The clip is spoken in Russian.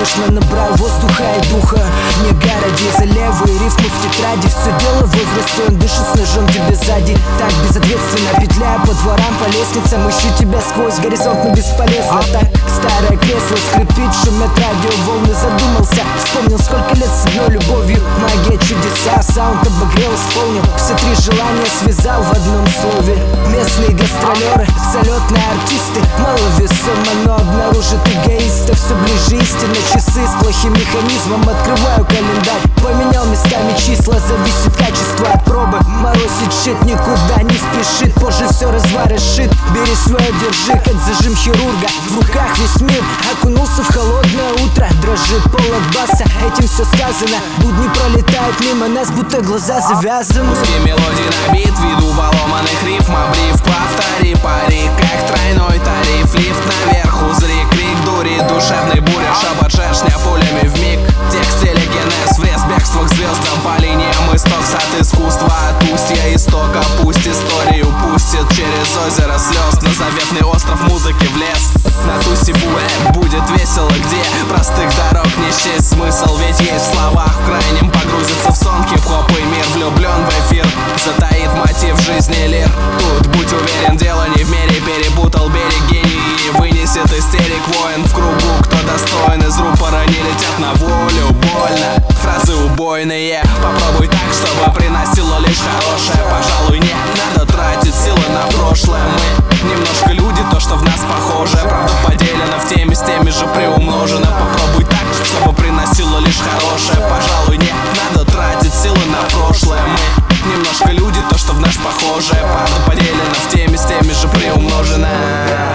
спешно набрал воздуха и духа. Не городи за левые рифмы в тетради. Все дело в возрасте, он дышит с ножом тебе сзади. Так безответственно петляя по дворам, по лестницам, ищу тебя сквозь горизонт, но бесполезно. Так старое кресло скрипит, шумят радиоволны. Задумался, вспомнил, сколько лет с одной любовью. Магия, чудеса, саунд обогрел, исполнил. Все три желания связал в одном слове. Местные гастролеры, залетные артисты, маловесомо, но обнаружит эгоиста. Все ближе истина, часы с плохим механизмом. Открываю календарь, поменял местами числа. Зависит качество от пробы. Морозит щит, никуда не спешит. Позже все разваришит. Бери свое, держи, как зажим хирурга. В руках весь мир окунулся в холодное утро. Дрожит пол от баса, этим все сказано. Будни пролетают мимо нас, будто глаза завязаны. Куски мелодий на бит, виду поломанных рифм. Обрив, повтори пари, как тройной тариф. Лифт наверх, узри, крик дури, душевный буря, шабат шершня пулями вмиг. Текст телегенез, врез, бегство к звездам по линиям. Исток от искусства, от устья истока. Пусть историю пустит через озеро слез. На заветный остров музыки в лес. На Туси-Буэ будет весело, где простых дорог не счесть смысл. Ведь есть в словах, в крайнем погрузится в сон. Хип-хоп и мир влюблен в эфир, затаит мотив жизни лир. Тут будь уверен, дело не в мере, перепутал берег гений. Вынесет истерик воин в кругу, кто достоин. Из рупора не летят на волю, больно. Фразы убойные, попробуй так, чтобы приносило лишь хорошее. Пожалуй, не надо тратить силы на прошлое. Мы немножко люди, то, что в нас похоже. Правда поделена в теме, с теми же приумножена. Попробуй так, чтобы приносило лишь хорошее. Пожалуй, не надо тратить силы на прошлое. Мы немножко люди, то, что в нас похоже. Правда поделена в теме, с теми же приумножена.